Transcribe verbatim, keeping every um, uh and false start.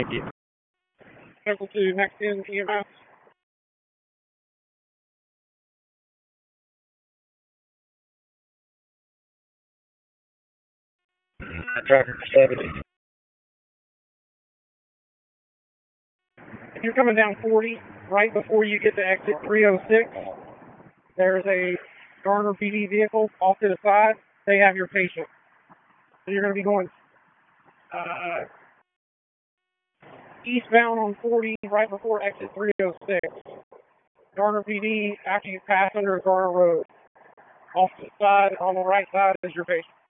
Thank you. Circle to next in E M S. Traffic seventy. If you're coming down forty, right before you get to exit three oh six, there's a Garner P D vehicle off to the side. They have your patient. So you're going to be going uh, eastbound on forty right before exit three oh six. Garner P D after you pass under Garner Road. Off to the side, on the right side is your patient.